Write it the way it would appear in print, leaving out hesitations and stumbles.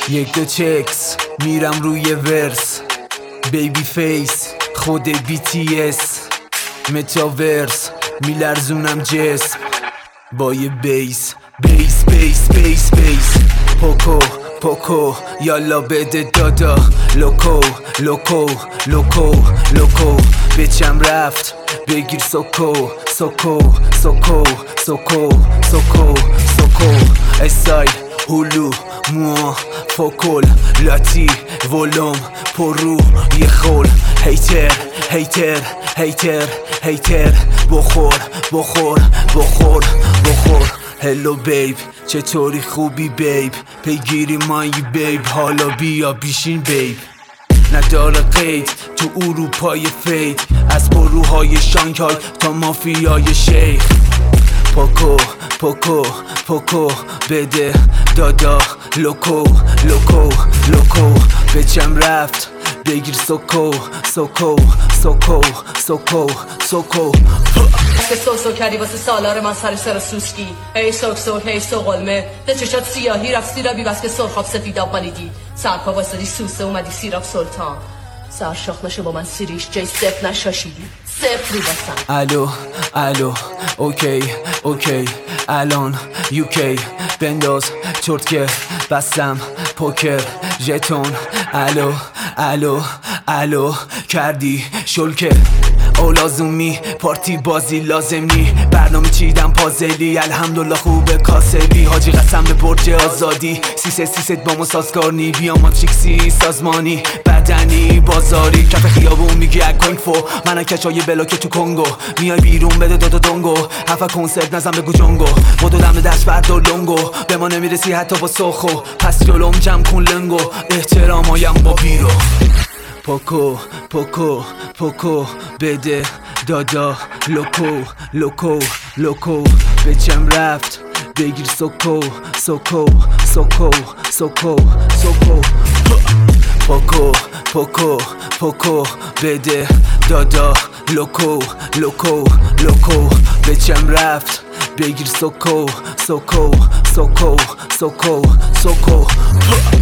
یک دو چکس میرم روی ورس، بیبی فیس خود BTS، متاورس میلرزونم جسم با یه بیس بیس بیس بیس بیس. پوکو پوکو یالا بده دادا، لوکو لوکو لوکو لوکو. بچم رفت بگیر سوکو سوکو سوکو سوکو سوکو سوکو. استایل هولو موا فوکل لاتی ولوم پرو یه خول. هیتر هیتر هیتر هیتر بخور بخور بخور بخور. هلو بیب چطوری خوبی بیب، پیگیری مایی بیب، حالا بیا بیشین بیب. نداره قید تو اروپای فید، از بروهای شانگهای تا مافیای شیخ. پوکو پوکو پوکو بده دادا، لوکو لوکو لوکو. بچم رفت بگیر سوکو سوکو سوکو سوکو سوکو. که سو کردی واسه سالار من سر سوسکی. هی سوک هی قلمه ده چشات سیاهی رفت سیرابی بس که سرخاب سفیداب مالیدی. سرپا واسدی سوسه اومدی سیراب سلطان. سر شاخ نشو با من سیریش جای سف نشاشیدی سف رو باسم. الو الو اوکی اوکی الان یوکی بنداز چرتکه بستم پوکر ژتون. الو الو الو کردی شلکه اولازومی پارتی بازی لازم نی. برنامه چیدم پازلی الحمدلله خوبه کاسبی. حاجی قسم به برج آزادی سیست با ما سازگار نی. بیامات شیکسی سازمانی بدنی بازاری کف خیابون میگی اکوینگ فو. من کشای بلاک تو کنگو میای بیرون بده دادا دونگو. هفا کنسرت نزم بگو جونگو بدو دم دست بردار لونگو. به ما نمیرسی حتی با سوخو پس جلوم جمع کن لنگو. احترامایم با بیرو. پوکو پوکو پوکو بده دادا، لوکو لوکو لوکو. بچم رفت بگیر سوکو سوکو سوکو سوکو سوکو. پوکو پوکو پوکو بده دادا، لوکو لوکو لوکو. بچم رفت بگیر سوکو سوکو سوکو سوکو سوکو.